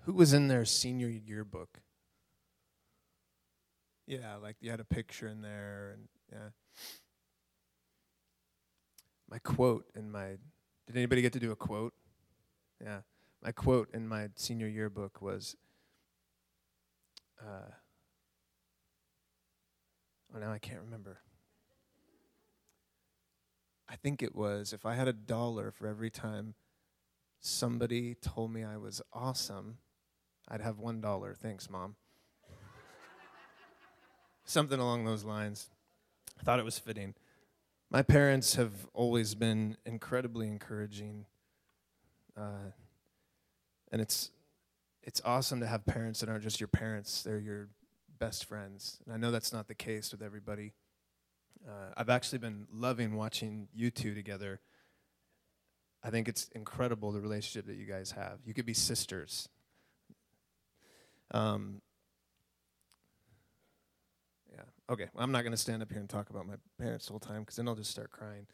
Who was in their senior yearbook? Yeah, like you had a picture in there, and yeah. My quote in my, did anybody get to do a quote? Yeah. My quote in my senior yearbook was, oh, now I can't remember. I think it was, if I had $1 for every time somebody told me I was awesome, I'd have $1. Thanks, Mom. Something along those lines. I thought it was fitting. My parents have always been incredibly encouraging, and it's awesome to have parents that aren't just your parents; they're your best friends. And I know that's not the case with everybody. I've actually been loving watching you two together. I think it's incredible the relationship that you guys have. You could be sisters. Yeah. Okay. Well, I'm not going to stand up here and talk about my parents the whole time because then I'll just start crying.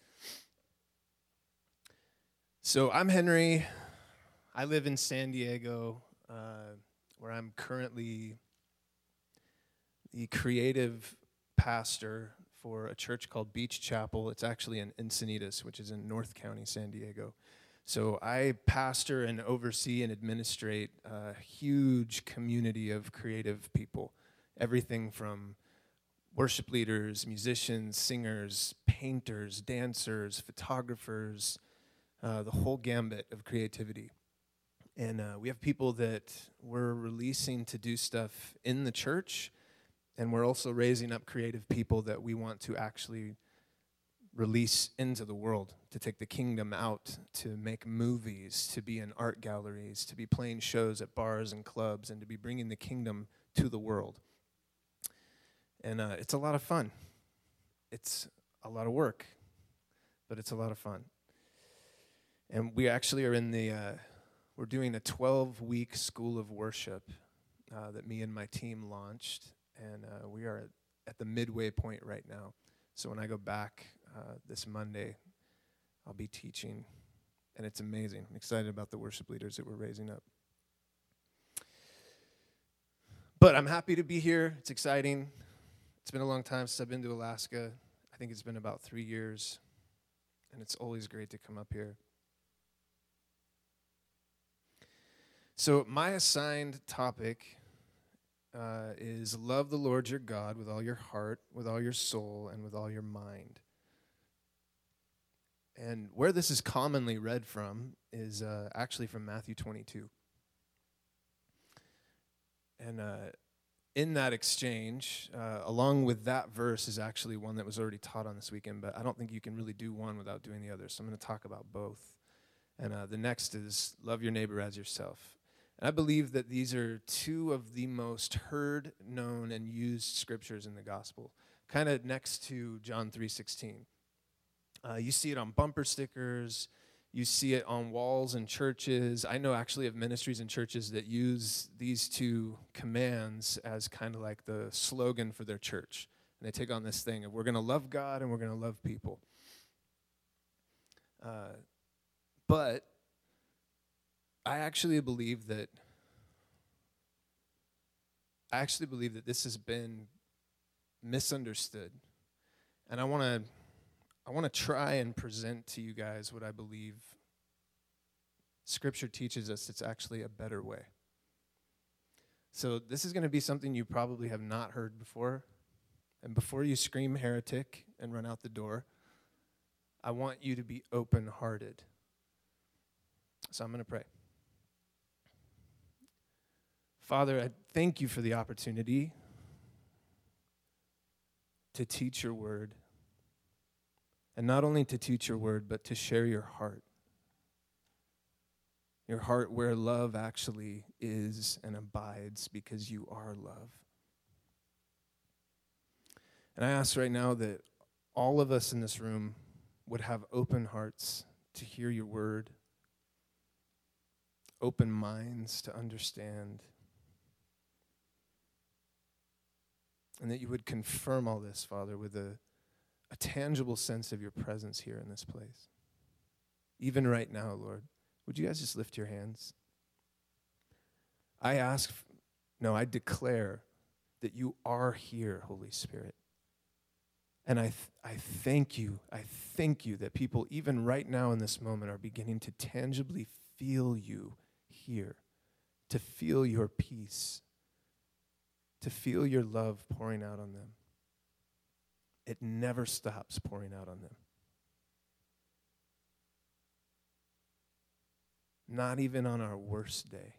So I'm Henry. I live in San Diego, where I'm currently the creative pastor for a church called Beach Chapel. It's actually in Encinitas, which is in North County, San Diego. So I pastor and oversee and administrate a huge community of creative people, everything from worship leaders, musicians, singers, painters, dancers, photographers, the whole gambit of creativity. And we have people that we're releasing to do stuff in the church, and we're also raising up creative people that we want to actually release into the world, to take the kingdom out, to make movies, to be in art galleries, to be playing shows at bars and clubs, and to be bringing the kingdom to the world. And it's a lot of fun. It's a lot of work, but it's a lot of fun. And we actually are in the, we're doing a 12-week school of worship that me and my team launched. And we are at the midway point right now. So when I go back this Monday, I'll be teaching. And it's amazing. I'm excited about the worship leaders that we're raising up. But I'm happy to be here. It's exciting. It's been a long time since I've been to Alaska. I think it's been about 3 years. And it's always great to come up here. So my assigned topic is love the Lord your God with all your heart, with all your soul, and with all your mind. And where this is commonly read from is actually from Matthew 22. And in that exchange, along with that verse is actually one that was already taught on this weekend, but I don't think you can really do one without doing the other, so I'm going to talk about both. And the next is love your neighbor as yourself. And I believe that these are two of the most heard, known, and used scriptures in the gospel, kind of next to John 3:16. You see it on bumper stickers. You see it on walls in churches. I know actually of ministries and churches that use these two commands as kind of like the slogan for their church. And they take on this thing of we're going to love God and we're going to love people. But I actually believe that this has been misunderstood. And I want to try and present to you guys what I believe Scripture teaches us it's actually a better way. So this is going to be something you probably have not heard before. And before you scream heretic and run out the door, I want you to be open-hearted. So I'm going to pray. Father, I thank you for the opportunity to teach your word. And not only to teach your word, but to share your heart. Your heart where love actually is and abides because you are love. And I ask right now that all of us in this room would have open hearts to hear your word, open minds to understand, and that you would confirm all this, Father, with a tangible sense of your presence here in this place. Even right now, Lord, would you guys just lift your hands? I declare that you are here, Holy Spirit. And I thank you that people, even right now in this moment, are beginning to tangibly feel you here, to feel your peace, to feel your love pouring out on them. It never stops pouring out on them. Not even on our worst day.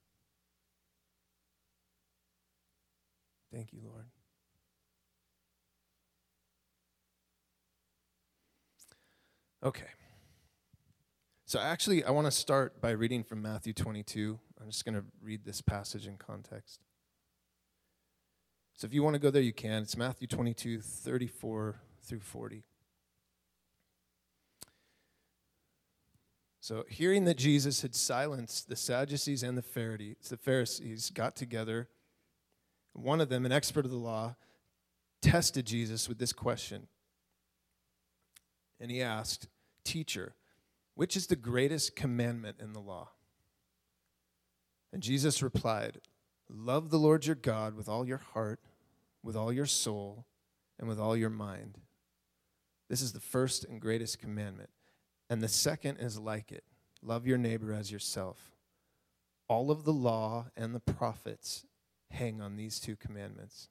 Thank you, Lord. Okay. So actually, I want to start by reading from Matthew 22. I'm just going to read this passage in context. So if you want to go there, you can. It's Matthew 22, 34 through 40. So hearing that Jesus had silenced the Sadducees and the Pharisees got together. One of them, an expert of the law, tested Jesus with this question. And he asked, "Teacher, which is the greatest commandment in the law?" And Jesus replied, "Love the Lord your God with all your heart, with all your soul, and with all your mind. This is the first and greatest commandment. And the second is like it. Love your neighbor as yourself. All of the law and the prophets hang on these two commandments."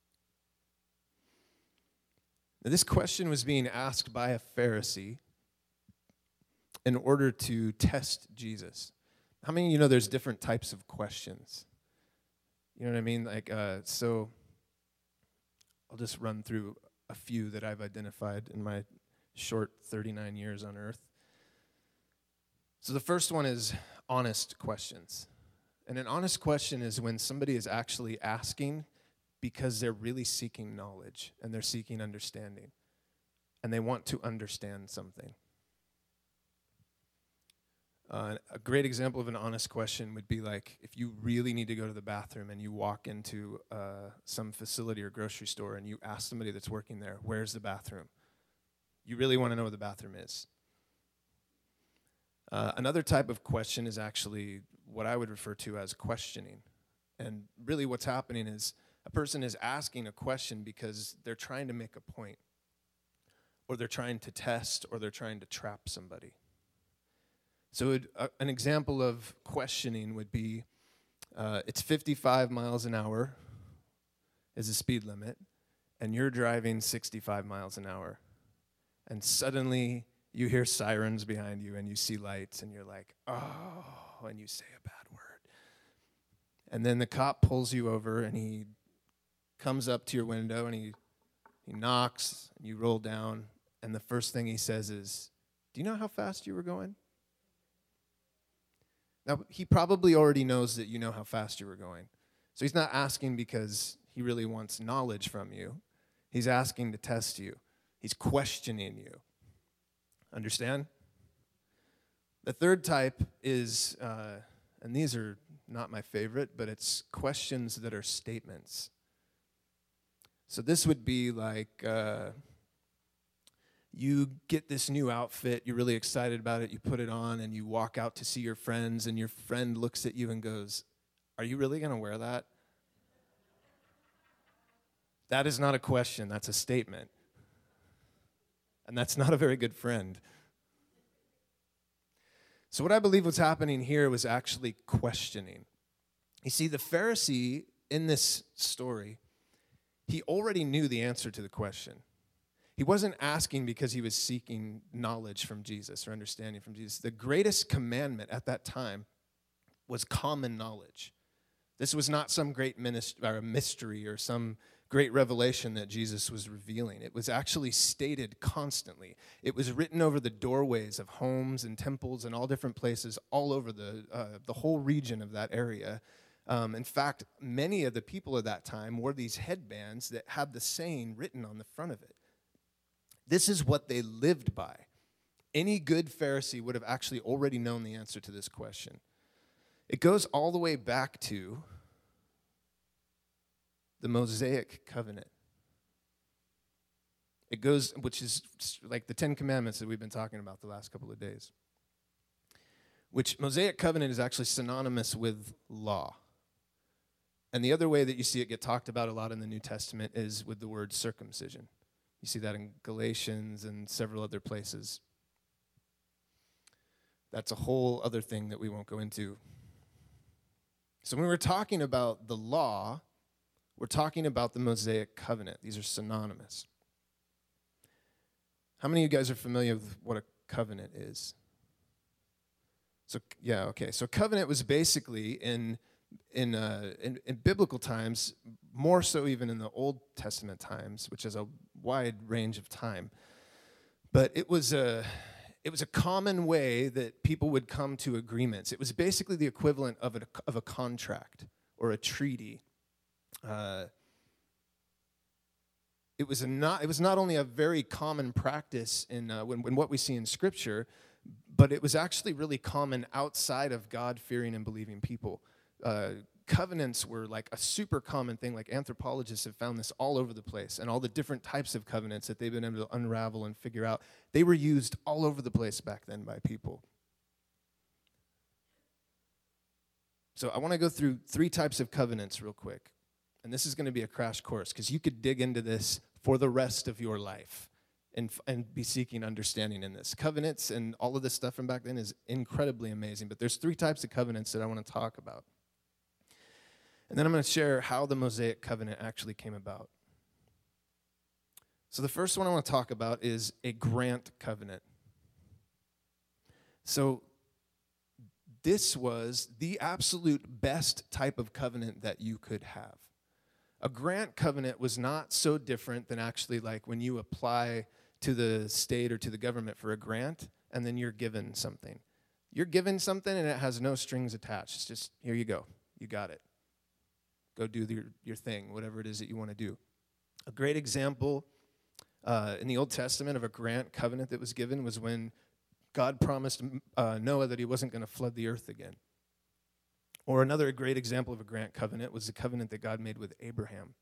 Now, this question was being asked by a Pharisee in order to test Jesus. How many of you know there's different types of questions? You know what I mean? So I'll just run through a few that I've identified in my short 39 years on earth. So the first one is honest questions. And an honest question is when somebody is actually asking because they're really seeking knowledge and they're seeking understanding. And they want to understand something. A great example of an honest question would be like if you really need to go to the bathroom and you walk into some facility or grocery store and you ask somebody that's working there, "Where's the bathroom?" You really want to know where the bathroom is. Another type of question is actually what I would refer to as questioning. And really what's happening is a person is asking a question because they're trying to make a point, or they're trying to test, or they're trying to trap somebody. So an example of questioning would be, it's 55 miles an hour is the speed limit, and you're driving 65 miles an hour. And suddenly you hear sirens behind you and you see lights and you're like, "Oh," and you say a bad word. And then the cop pulls you over and he comes up to your window and he knocks and you roll down, and the first thing he says is, "Do you know how fast you were going?" Now, he probably already knows that you know how fast you were going. So he's not asking because he really wants knowledge from you. He's asking to test you. He's questioning you. Understand? The third type is, and these are not my favorite, but it's questions that are statements. So this would be like, you get this new outfit, you're really excited about it, you put it on, and you walk out to see your friends, and your friend looks at you and goes, "Are you really going to wear that?" That is not a question, that's a statement. And that's not a very good friend. So what I believe was happening here was actually questioning. You see, the Pharisee in this story, he already knew the answer to the question. He wasn't asking because he was seeking knowledge from Jesus or understanding from Jesus. The greatest commandment at that time was common knowledge. This was not some great mystery or some great revelation that Jesus was revealing. It was actually stated constantly. It was written over the doorways of homes and temples and all different places all over the whole region of that area. In fact, many of the people of that time wore these headbands that had the saying written on the front of it. This is what they lived by. Any good Pharisee would have actually already known the answer to this question. It goes all the way back to the Mosaic covenant. It goes, which is like the 10 Commandments that we've been talking about the last couple of days. Which Mosaic covenant is actually synonymous with law. And the other way that you see it get talked about a lot in the New Testament is with the word circumcision. You see that in Galatians and several other places. That's a whole other thing that we won't go into. So when we're talking about the law, we're talking about the Mosaic covenant. These are synonymous. How many of you guys are familiar with what a covenant is? So yeah, okay. So covenant was basically in biblical times, more so even in the Old Testament times, which is a wide range of time. But it was a common way that people would come to agreements. It was basically the equivalent of a contract or a treaty. It was not only a very common practice in when what we see in Scripture, but it was actually really common outside of God-fearing and believing people. Covenants were like a super common thing. Like anthropologists have found this all over the place, and all the different types of covenants that they've been able to unravel and figure out, they were used all over the place back then by people. So I want to go through 3 types of covenants real quick. And this is going to be a crash course because you could dig into this for the rest of your life and be seeking understanding in this. Covenants and all of this stuff from back then is incredibly amazing, but there's 3 types of covenants that I want to talk about. And then I'm going to share how the Mosaic covenant actually came about. So the first one I want to talk about is a grant covenant. So this was the absolute best type of covenant that you could have. A grant covenant was not so different than actually like when you apply to the state or to the government for a grant and then you're given something. You're given something and it has no strings attached. It's just, here you go. You got it. Go do your thing, whatever it is that you want to do. A great example in the Old Testament of a grant covenant that was given was when God promised Noah that he wasn't going to flood the earth again. Or another great example of a grant covenant was the covenant that God made with Abraham.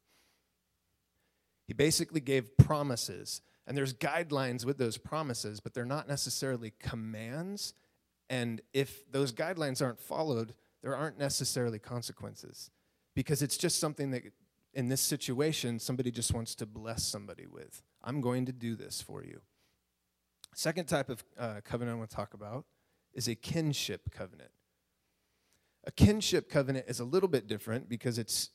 He basically gave promises, and there's guidelines with those promises, but they're not necessarily commands. And if those guidelines aren't followed, there aren't necessarily consequences, because it's just something that, in this situation, somebody just wants to bless somebody with. I'm going to do this for you. Second type of covenant I want to talk about is a kinship covenant. A kinship covenant is a little bit different because it's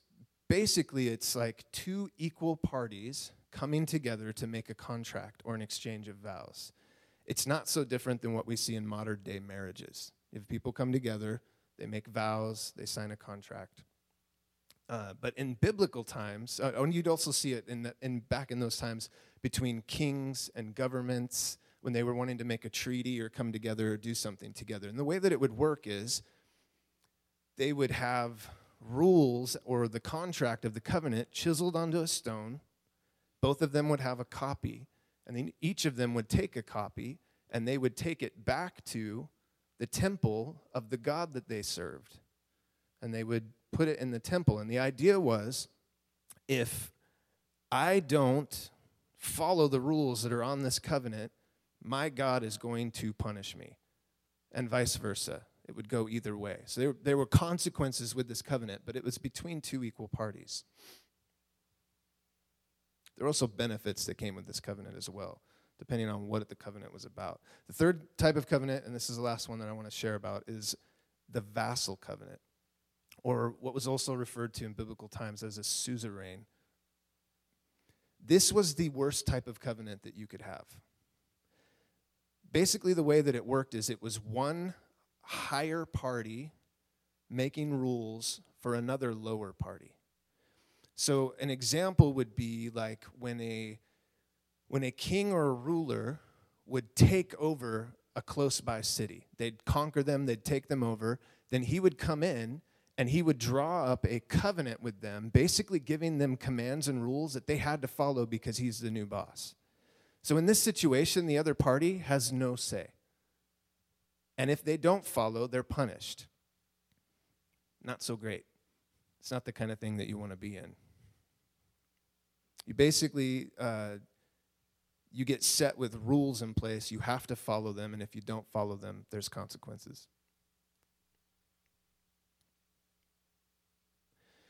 like 2 equal parties coming together to make a contract or an exchange of vows. It's not so different than what we see in modern day marriages. If people come together, they make vows, they sign a contract. But in biblical times, and you'd also see it back in those times between kings and governments when they were wanting to make a treaty or come together or do something together. And the way that it would work is they would have rules or the contract of the covenant chiseled onto a stone. Both of them would have a copy, and then each of them would take a copy, and they would take it back to the temple of the God that they served. And they would put it in the temple. And the idea was, if I don't follow the rules that are on this covenant, my God is going to punish me, and vice versa. It would go either way. So there were consequences with this covenant, but it was between 2 equal parties. There were also benefits that came with this covenant as well, depending on what the covenant was about. The third type of covenant, and this is the last one that I want to share about, is the vassal covenant, or what was also referred to in biblical times as a suzerain. This was the worst type of covenant that you could have. Basically, the way that it worked is it was one higher party making rules for another lower party. So an example would be like when a king or a ruler would take over a close by city. They'd conquer them, they'd take them over, then he would come in and he would draw up a covenant with them, basically giving them commands and rules that they had to follow because he's the new boss. So in this situation, the other party has no say. And if they don't follow, they're punished. Not so great. It's not the kind of thing that you want to be in. You basically, you get set with rules in place. You have to follow them, and if you don't follow them, there's consequences.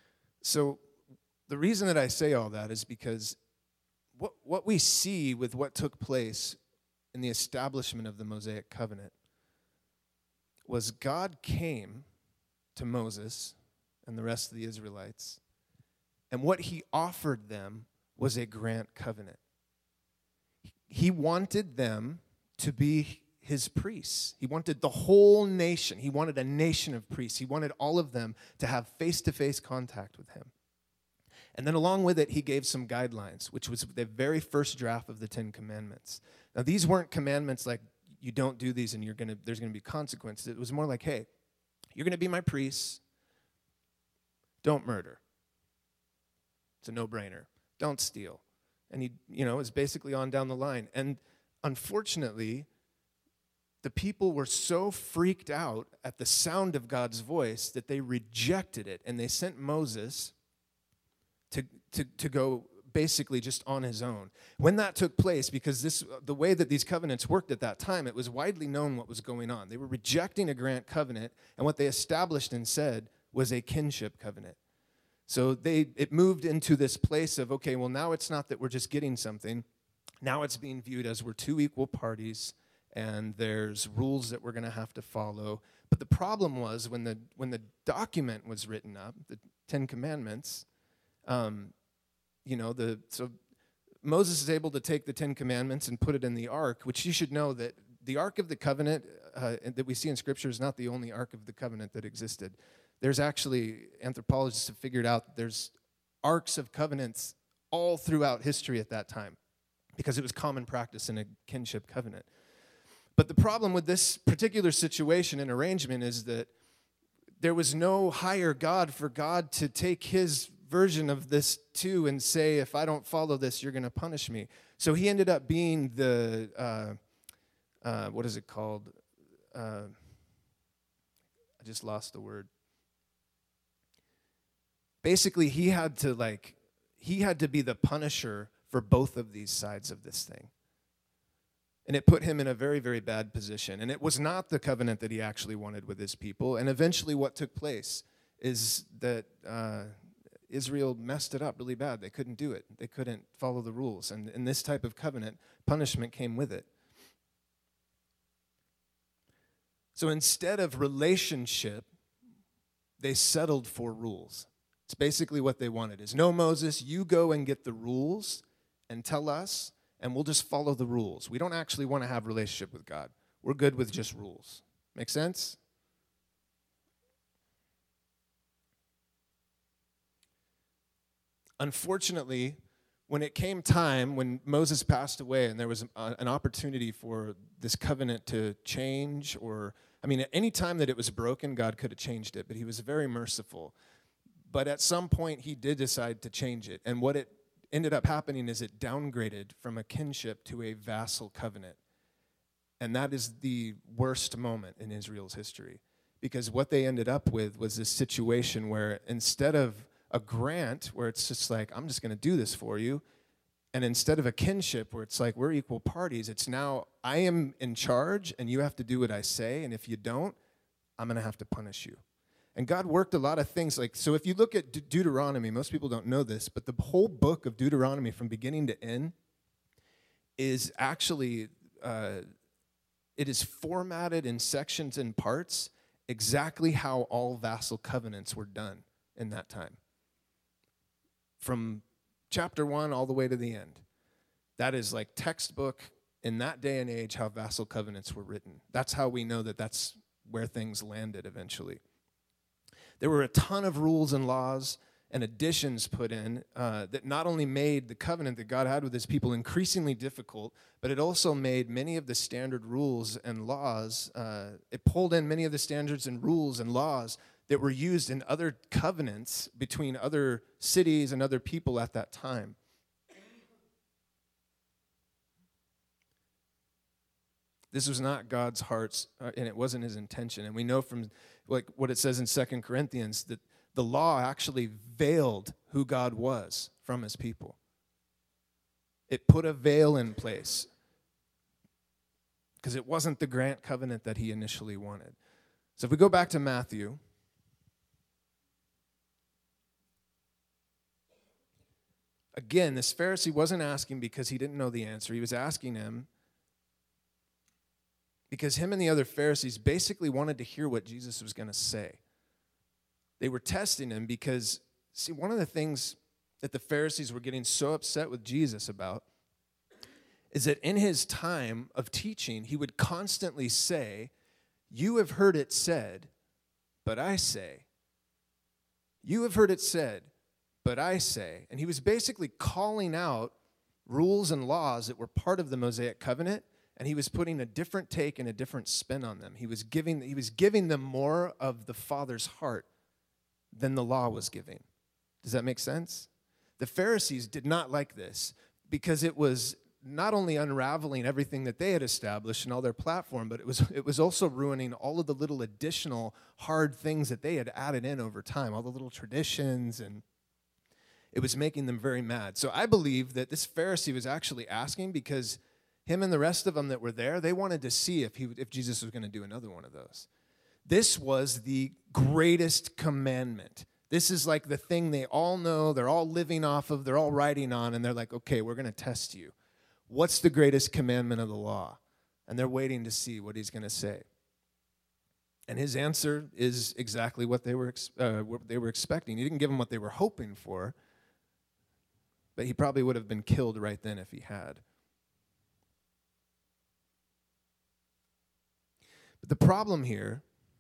So the reason that I say all that is because what we see with what took place in the establishment of the Mosaic covenant was God came to Moses and the rest of the Israelites, and what he offered them was a grant covenant. He wanted them to be his priests. He wanted the whole nation. He wanted a nation of priests. He wanted all of them to have face-to-face contact with him. And then along with it, he gave some guidelines, which was the very first draft of the Ten Commandments. Now, these weren't commandments like, you don't do these and there's going to be consequences. It was more like, hey, you're going to be my priests. Don't murder. It's a no-brainer. Don't steal. And it's basically on down the line. And unfortunately, the people were so freaked out at the sound of God's voice that they rejected it, and they sent Moses to go basically just on his own. When that took place, because the way that these covenants worked at that time, it was widely known what was going on. They were rejecting a grant covenant, and what they established and said was a kinship covenant. So it moved into this place of, okay, well, now it's not that we're just getting something. Now it's being viewed as we're two equal parties, and there's rules that we're going to have to follow. But the problem was when the document was written up, the Ten Commandments, so Moses is able to take the Ten Commandments and put it in the ark, which you should know that the Ark of the Covenant that we see in Scripture is not the only Ark of the Covenant that existed. There's actually, anthropologists have figured out that there's arks of covenants all throughout history at that time because it was common practice in a kinship covenant. But the problem with this particular situation and arrangement is that there was no higher God for God to take his version of this too and say, if I don't follow this, you're going to punish me. So he ended up being the, what is it called? I just lost the word. Basically, he had to be the punisher for both of these sides of this thing. And it put him in a very, very bad position. And it was not the covenant that he actually wanted with his people. And eventually what took place is that Israel messed it up really bad. They couldn't do it. They couldn't follow the rules. And in this type of covenant, punishment came with it. So instead of relationship, they settled for rules. It's basically what they wanted is, no, Moses, you go and get the rules and tell us, and we'll just follow the rules. We don't actually want to have a relationship with God. We're good with just rules. Make sense? Unfortunately, when it came time, when Moses passed away and there was an opportunity for this covenant to change, any time that it was broken, God could have changed it, but he was very merciful. But at some point, he did decide to change it. And what it ended up happening is it downgraded from a kinship to a vassal covenant. And that is the worst moment in Israel's history. Because what they ended up with was this situation where instead of a grant, where it's just like, I'm just going to do this for you, and instead of a kinship where it's like, we're equal parties, it's now, I am in charge, and you have to do what I say, and if you don't, I'm going to have to punish you. And God worked a lot of things. So if you look at Deuteronomy, most people don't know this, but the whole book of Deuteronomy from beginning to end is actually, it is formatted in sections and parts exactly how all vassal covenants were done in that time. From chapter 1 all the way to the end. That is like textbook in that day and age how vassal covenants were written. That's how we know that that's where things landed eventually. There were a ton of rules and laws and additions put in that not only made the covenant that God had with his people increasingly difficult, but it also made many of the standard rules and laws, it pulled in many of the standards and rules and laws that were used in other covenants between other cities and other people at that time. This was not God's heart's, and it wasn't his intention. And we know from like what it says in 2 Corinthians that the law actually veiled who God was from his people. It put a veil in place because it wasn't the grant covenant that he initially wanted. So if we go back to Matthew, Again, this Pharisee wasn't asking because he didn't know the answer. He was asking him because him and the other Pharisees basically wanted to hear what Jesus was going to say. They were testing him because, see, one of the things that the Pharisees were getting so upset with Jesus about is that in his time of teaching, he would constantly say, "You have heard it said, but I say. You have heard it said, but I say." And he was basically calling out rules and laws that were part of the Mosaic covenant, and he was putting a different take and a different spin on them. He was giving them more of the Father's heart than the law was giving. Does that make sense? The Pharisees did not like this because it was not only unraveling everything that they had established and all their platform, but it was also ruining all of the little additional hard things that they had added in over time, all the little traditions, and it was making them very mad. So I believe that this Pharisee was actually asking because him and the rest of them that were there, they wanted to see if Jesus was going to do another one of those. This was the greatest commandment. This is like the thing they all know, they're all living off of, they're all writing on, and they're like, okay, we're going to test you. What's the greatest commandment of the law? And they're waiting to see what he's going to say. And his answer is exactly what they were expecting. He didn't give them what they were hoping for, but he probably would have been killed right then if he had. But the problem here,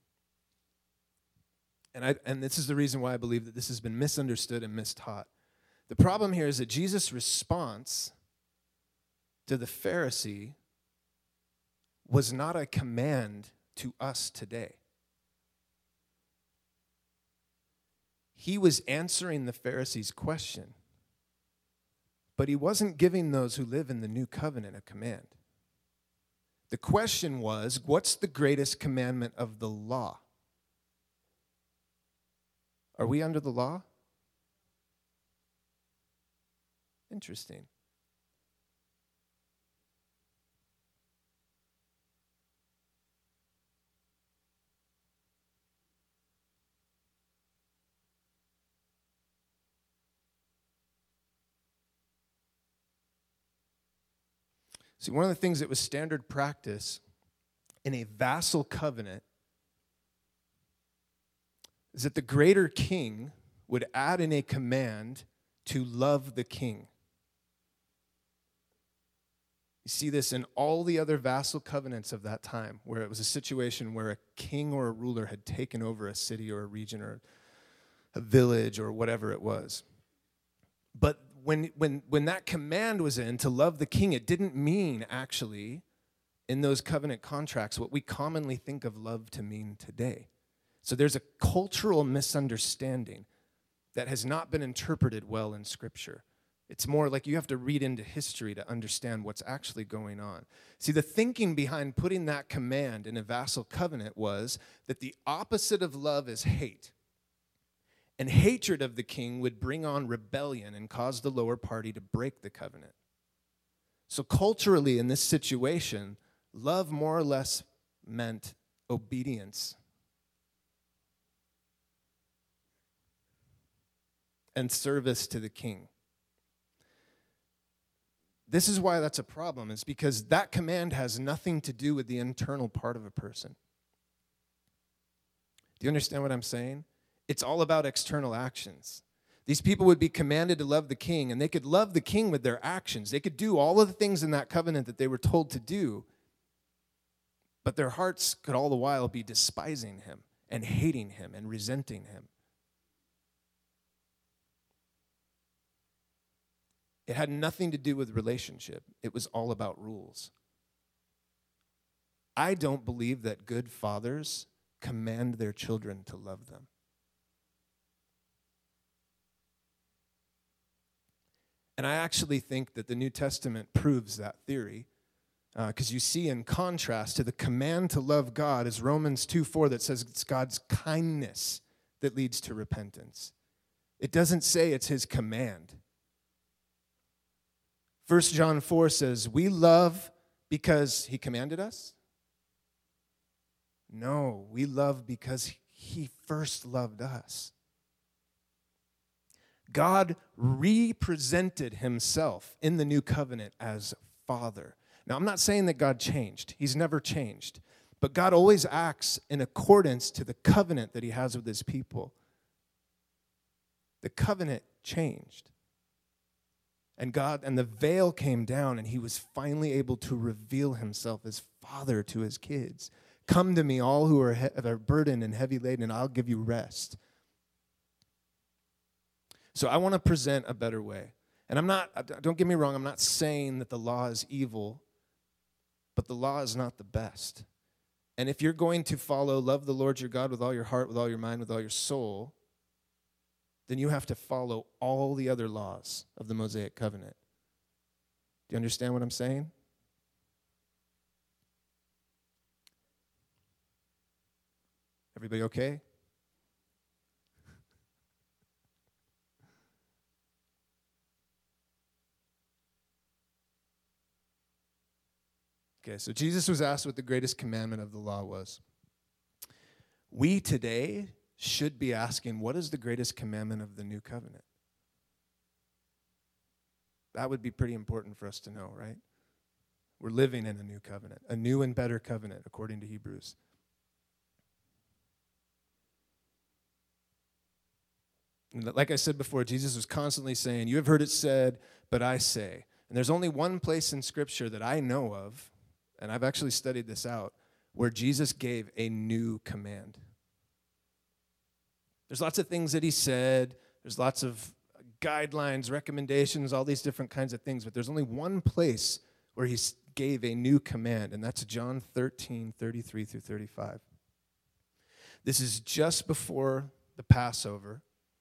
and this is the reason why I believe that this has been misunderstood and mistaught. The problem here is that Jesus' response to the Pharisee was not a command to us today. He was answering the Pharisee's question, but he wasn't giving those who live in the new covenant a command. The question was, what's the greatest commandment of the law? Are we under the law? Interesting. See, one of the things that was standard practice in a vassal covenant is that the greater king would add in a command to love the king. You see this in all the other vassal covenants of that time, where it was a situation where a king or a ruler had taken over a city or a region or a village or whatever it was. But when that command was in to love the king, it didn't mean actually in those covenant contracts what we commonly think of love to mean today. So there's a cultural misunderstanding that has not been interpreted well in Scripture. It's more like you have to read into history to understand what's actually going on. See, the thinking behind putting that command in a vassal covenant was that the opposite of love is hate. And hatred of the king would bring on rebellion and cause the lower party to break the covenant. So culturally, in this situation, love more or less meant obedience and service to the king. This is why that's a problem, is because that command has nothing to do with the internal part of a person. Do you understand what I'm saying? It's all about external actions. These people would be commanded to love the king, and they could love the king with their actions. They could do all of the things in that covenant that they were told to do, but their hearts could all the while be despising him and hating him and resenting him. It had nothing to do with relationship. It was all about rules. I don't believe that good fathers command their children to love them. And I actually think that the New Testament proves that theory, because you see in contrast to the command to love God is Romans 2:4 that says it's God's kindness that leads to repentance. It doesn't say it's his command. 1 John 4 says, we love because he commanded us? No, we love because he first loved us. God represented himself in the new covenant as Father. Now, I'm not saying that God changed. He's never changed. But God always acts in accordance to the covenant that he has with his people. The covenant changed. And the veil came down, and he was finally able to reveal himself as Father to his kids. Come to me, all who are burdened and heavy laden, and I'll give you rest. So I want to present a better way. And don't get me wrong, I'm not saying that the law is evil, but the law is not the best. And if you're going to love the Lord your God with all your heart, with all your mind, with all your soul, then you have to follow all the other laws of the Mosaic covenant. Do you understand what I'm saying? Everybody okay? Okay, so Jesus was asked what the greatest commandment of the law was. We today should be asking, what is the greatest commandment of the new covenant? That would be pretty important for us to know, right? We're living in a new covenant, a new and better covenant, according to Hebrews. Like I said before, Jesus was constantly saying, you have heard it said, but I say. And there's only one place in Scripture that I know of, and I've actually studied this out, where Jesus gave a new command. There's lots of things that he said. There's lots of guidelines, recommendations, all these different kinds of things. But there's only one place where he gave a new command, and that's John 13:33 through 35. This is just before the Passover.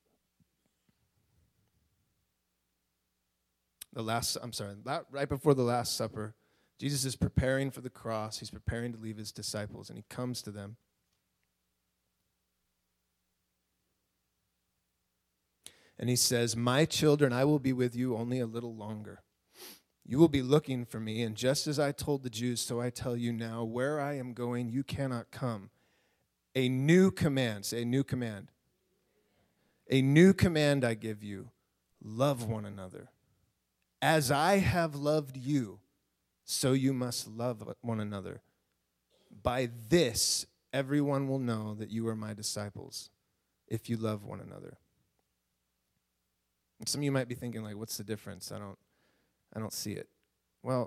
Right before the Last Supper. Jesus is preparing for the cross. He's preparing to leave his disciples, and he comes to them. And he says, my children, I will be with you only a little longer. You will be looking for me, and just as I told the Jews, so I tell you now, where I am going, you cannot come. A new command, say a new command. A new command I give you, love one another. As I have loved you, so you must love one another. By this, everyone will know that you are my disciples, if you love one another. And some of you might be thinking, like, what's the difference? I don't see it. Well,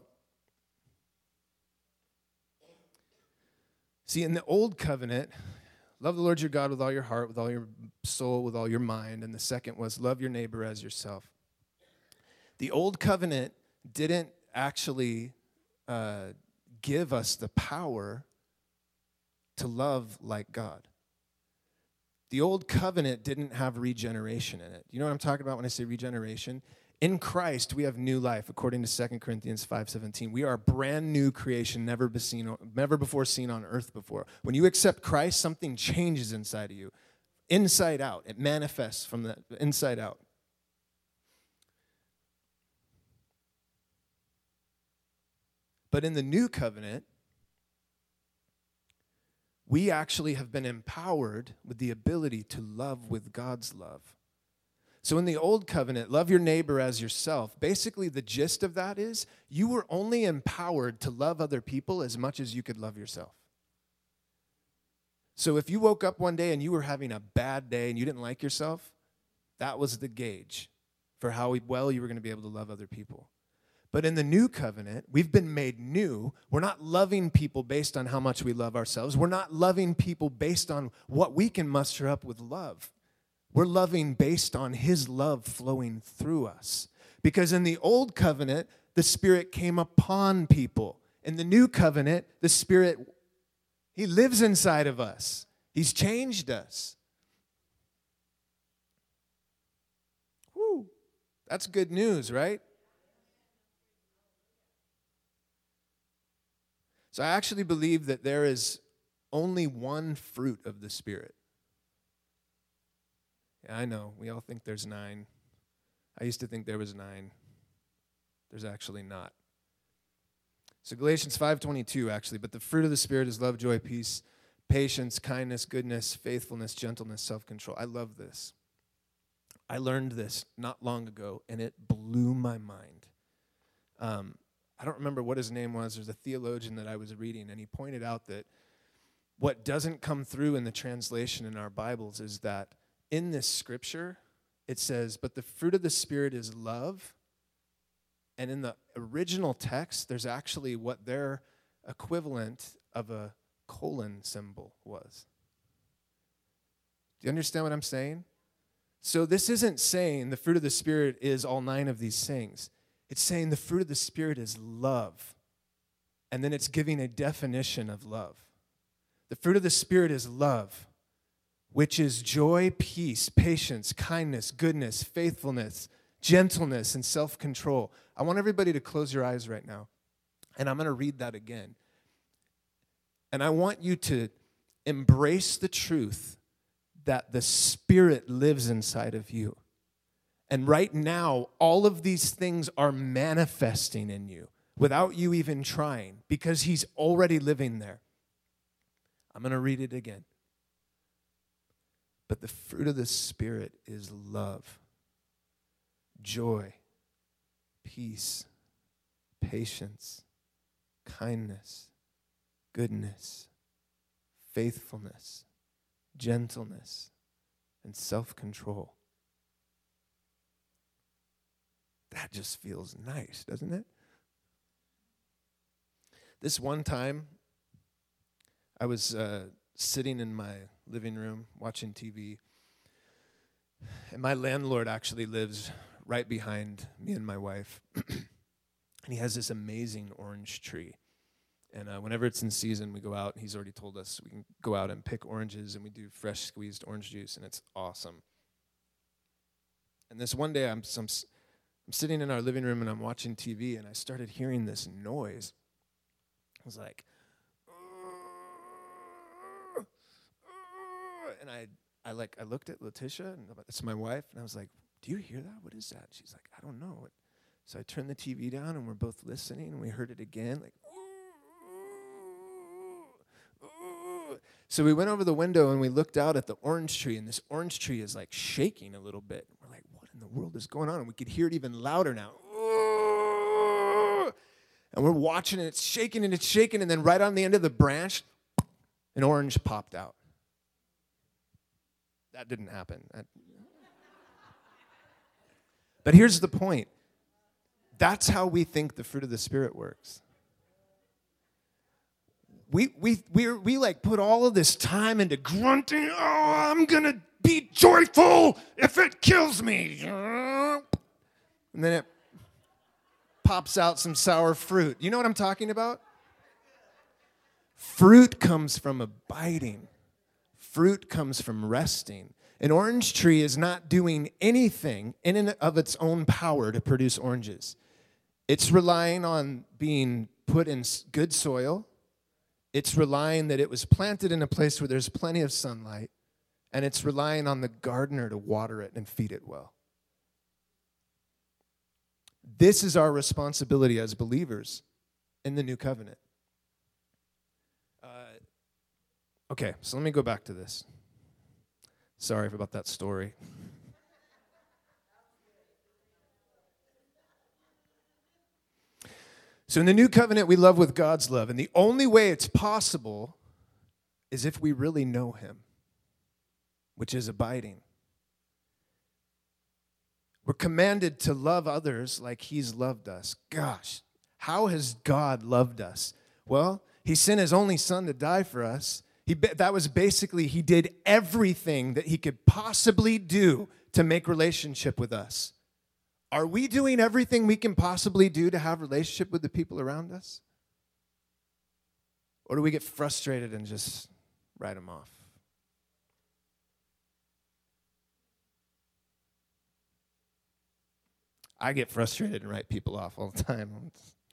see, in the old covenant, love the Lord your God with all your heart, with all your soul, with all your mind. And the second was love your neighbor as yourself. The old covenant didn't actually give us the power to love like God. The old covenant didn't have regeneration in it. You know what I'm talking about when I say regeneration? In Christ, we have new life, according to 2 Corinthians 5:17. We are a brand new creation, never before seen on earth before. When you accept Christ, something changes inside of you, inside out. It manifests from the inside out. But in the new covenant, we actually have been empowered with the ability to love with God's love. So in the old covenant, love your neighbor as yourself. Basically, the gist of that is you were only empowered to love other people as much as you could love yourself. So if you woke up one day and you were having a bad day and you didn't like yourself, that was the gauge for how well you were going to be able to love other people. But in the new covenant, we've been made new. We're not loving people based on how much we love ourselves. We're not loving people based on what we can muster up with love. We're loving based on his love flowing through us. Because in the old covenant, the Spirit came upon people. In the new covenant, the Spirit, he lives inside of us. He's changed us. Whew, that's good news, right? So I actually believe that there is only one fruit of the Spirit. Yeah, I know. We all think there's 9. I used to think there was 9. There's actually not. So Galatians 5:22, actually. But the fruit of the Spirit is love, joy, peace, patience, kindness, goodness, faithfulness, gentleness, self-control. I love this. I learned this not long ago, and it blew my mind. I don't remember what his name was. There's a theologian that I was reading, and he pointed out that what doesn't come through in the translation in our Bibles is that in this scripture, it says, but the fruit of the Spirit is love. And in the original text, there's actually what their equivalent of a colon symbol was. Do you understand what I'm saying? So this isn't saying the fruit of the Spirit is all 9 of these things. It's saying the fruit of the Spirit is love. And then it's giving a definition of love. The fruit of the Spirit is love, which is joy, peace, patience, kindness, goodness, faithfulness, gentleness, and self-control. I want everybody to close your eyes right now. And I'm going to read that again. And I want you to embrace the truth that the Spirit lives inside of you. And right now, all of these things are manifesting in you without you even trying, because He's already living there. I'm going to read it again. But the fruit of the Spirit is love, joy, peace, patience, kindness, goodness, faithfulness, gentleness, and self-control. That just feels nice, doesn't it? This one time, I was sitting in my living room watching TV, and my landlord actually lives right behind me and my wife, and he has this amazing orange tree. And whenever it's in season, we go out, and he's already told us we can go out and pick oranges, and we do fresh squeezed orange juice, and it's awesome. And this one day, I'm sitting in our living room, and I'm watching TV, and I started hearing this noise. I was like, and I looked at Letitia, and it's my wife, and I was like, do you hear that? What is that? She's like, I don't know. So I turned the TV down, and we're both listening, and we heard it again, like, so we went over the window, and we looked out at the orange tree, and this orange tree is like shaking a little bit. We're like, what in the world is going on? And we could hear it even louder now. And we're watching it, it's shaking, and then right on the end of the branch, an orange popped out. That didn't happen. But here's the point. That's how we think the fruit of the Spirit works. We like put all of this time into grunting. Oh, I'm going to be joyful if it kills me. And then it pops out some sour fruit. You know what I'm talking about? Fruit comes from abiding. Fruit comes from resting. An orange tree is not doing anything in and of its own power to produce oranges. It's relying on being put in good soil. It's relying that it was planted in a place where there's plenty of sunlight. And it's relying on the gardener to water it and feed it well. This is our responsibility as believers in the new covenant. Okay, so let me go back to this. Sorry about that story. So in the new covenant, we love with God's love. And the only way it's possible is if we really know Him, which is abiding. We're commanded to love others like He's loved us. Gosh, how has God loved us? Well, He sent His only Son to die for us. That was basically, He did everything that He could possibly do to make relationship with us. Are we doing everything we can possibly do to have relationship with the people around us? Or do we get frustrated and just write them off? I get frustrated and write people off all the time.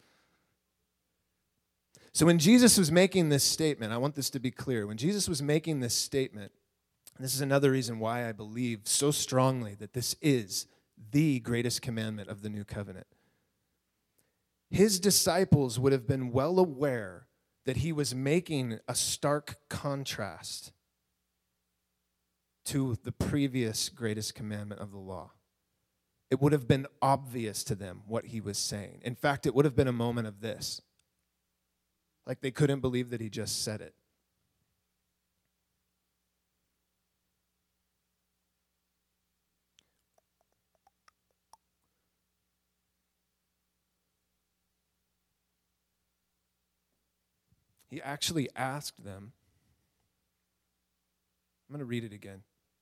So when Jesus was making this statement, I want this to be clear. When Jesus was making this statement, and this is another reason why I believe so strongly that this is the greatest commandment of the new covenant. His disciples would have been well aware that He was making a stark contrast to the previous greatest commandment of the law. It would have been obvious to them what he was saying. In fact, it would have been a moment of this. Like they couldn't believe that he just said it. He actually asked them. I'm going to read it again.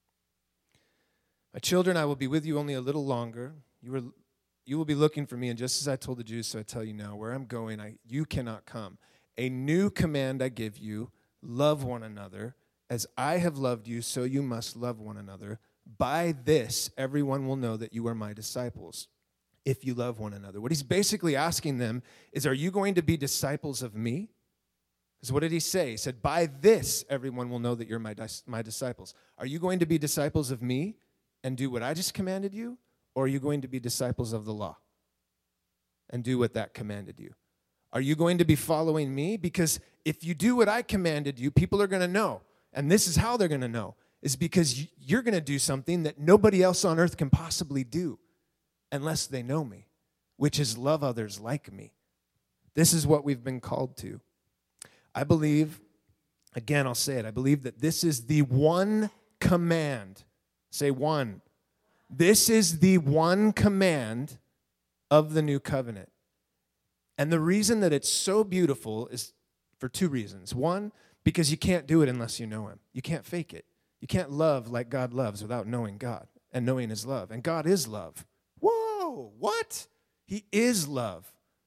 My children, I will be with you only a little longer. You will be looking for me, and just as I told the Jews, so I tell you now, where I'm going, you cannot come. A new command I give you, love one another. As I have loved you, so you must love one another. By this, everyone will know that you are my disciples, if you love one another. What he's basically asking them is, are you going to be disciples of me? Because what did he say? He said, by this, everyone will know that you're my disciples. Are you going to be disciples of me and do what I just commanded you? Or are you going to be disciples of the law and do what that commanded you? Are you going to be following me? Because if you do what I commanded you, people are going to know. And this is how they're going to know, is because you're going to do something that nobody else on earth can possibly do unless they know me, which is love others like me. This is what we've been called to. I believe, again, I'll say it, I believe that this is the one command. Say one. This is the one command of the new covenant. And the reason that it's so beautiful is for two reasons. One, because you can't do it unless you know him. You can't fake it. You can't love like God loves without knowing God and knowing his love. And God is love. Whoa, what? He is love.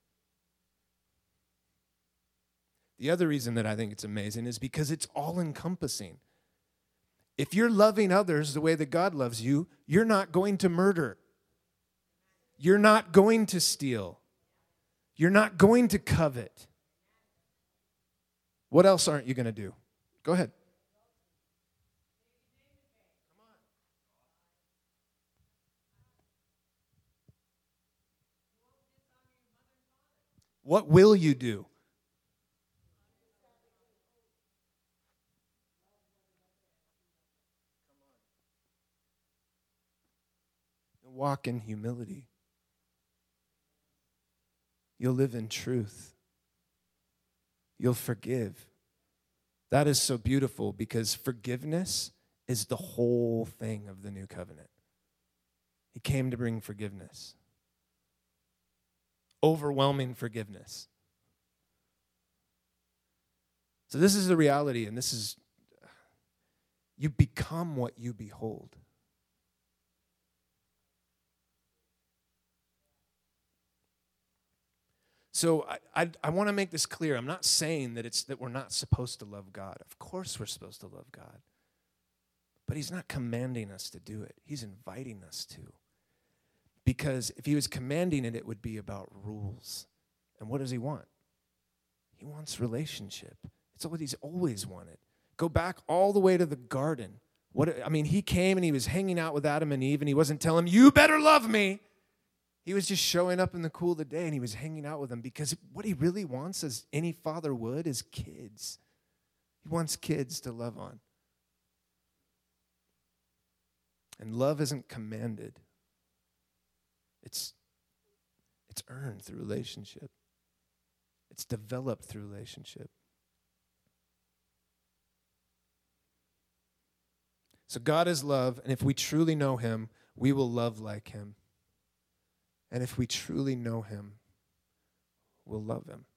The other reason that I think it's amazing is because it's all-encompassing. If you're loving others the way that God loves you, you're not going to murder. You're not going to steal. You're not going to covet. What else aren't you going to do? Go ahead. What will you do? Walk in humility. You'll live in truth. You'll forgive. That is so beautiful because forgiveness is the whole thing of the new covenant. He came to bring forgiveness. Overwhelming forgiveness. So this is the reality, and this is, you become what you behold. So I want to make this clear. I'm not saying that we're not supposed to love God. Of course we're supposed to love God. But he's not commanding us to do it. He's inviting us to. Because if he was commanding it, it would be about rules. And what does he want? He wants relationship. It's what he's always wanted. Go back all the way to the garden. He came and he was hanging out with Adam and Eve, and he wasn't telling them, you better love me. He was just showing up in the cool of the day, and he was hanging out with them because what he really wants, as any father would, is kids. He wants kids to love on. And love isn't commanded. It's earned through relationship. It's developed through relationship. So God is love, and if we truly know him, we will love like him. And if we truly know him, we'll love him.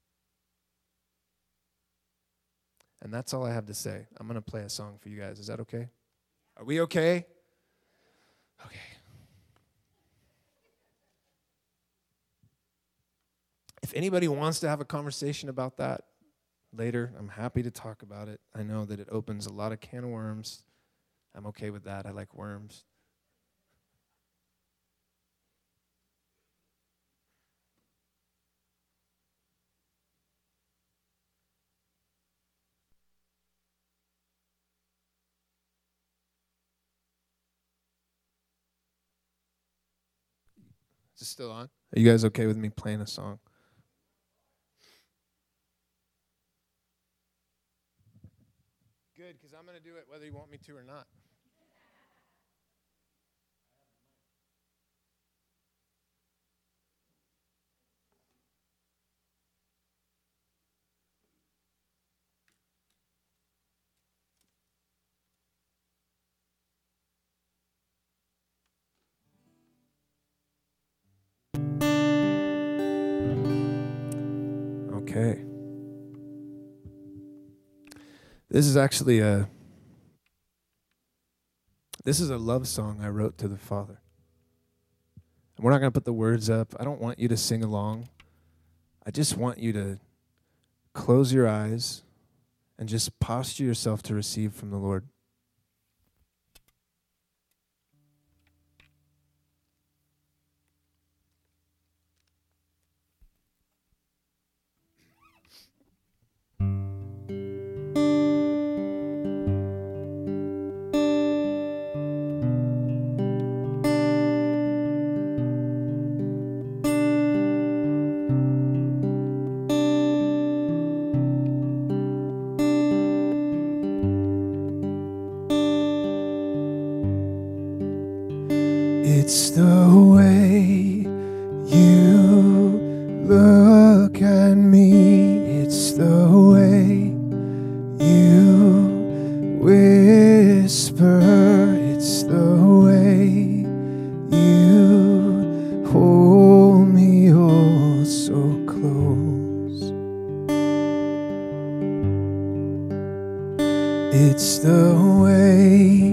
And that's all I have to say. I'm going to play a song for you guys. Is that okay? Are we okay? Okay. If anybody wants to have a conversation about that later, I'm happy to talk about it. I know that it opens a lot of can of worms. I'm okay with that. I like worms. Is it still on? Are you guys okay with me playing a song? Good, because I'm going to do it whether you want me to or not. Okay. This is actually a love song I wrote to the Father. And we're not going to put the words up. I don't want you to sing along. I just want you to close your eyes and just posture yourself to receive from the Lord. It's the way you look at me. It's the way you whisper. It's the way you hold me oh so close. It's the way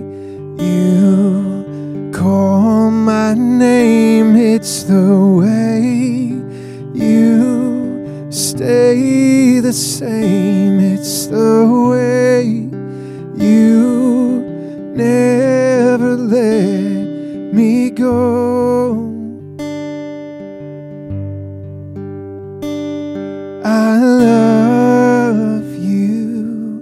you call my name. It's the way you stay the same. It's the way you never let me go. I love you,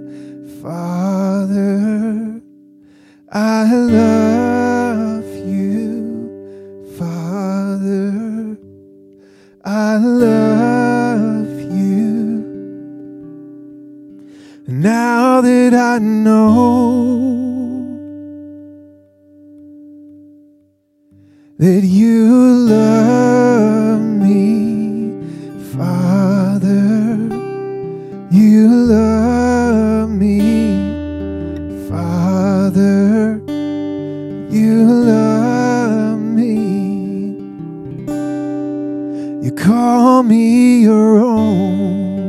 Father. I love you, Father. I love you. Now that I know that you love me, Father. You love me, Father. You love me. You call me your own.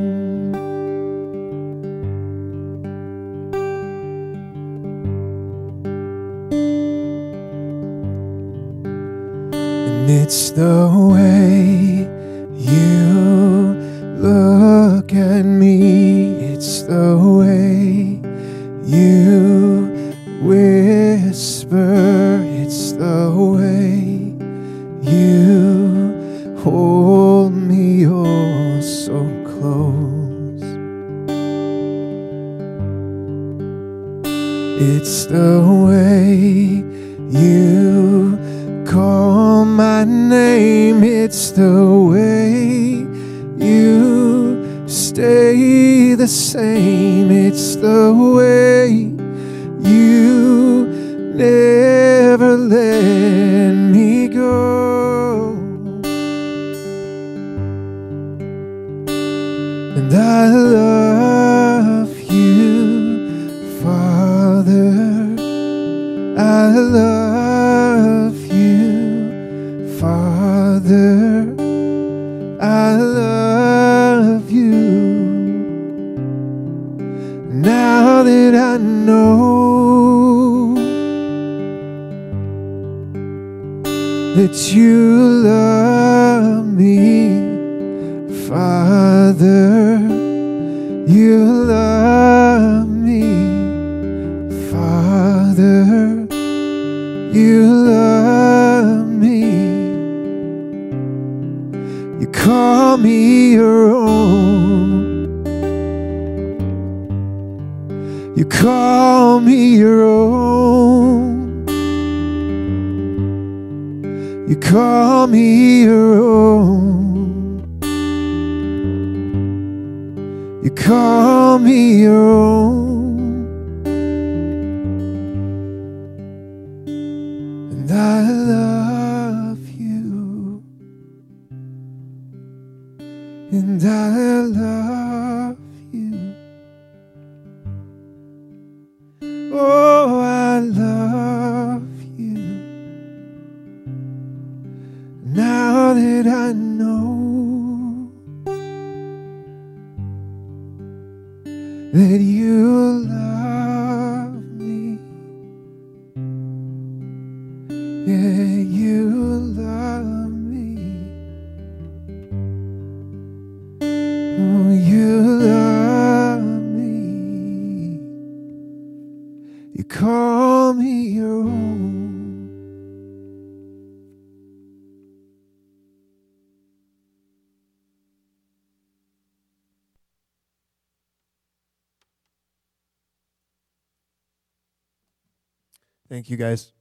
And it's the way you look at me. It's the way you whisper. It's the way you hold me oh so close. It's the way you call my name. It's the way you stay the same. It's the way you never let me go. And I love you, Father. I love you, Father. I love you. Now that I know that you love me, Father. You love me, Father. You love me. You call me your own. You call me your own. You call me your own. You call me your own. And I love you. And I love you. Oh, I love you. Now that I know Yeah, you love me. Oh, you love me. You call me your own. Thank you, guys.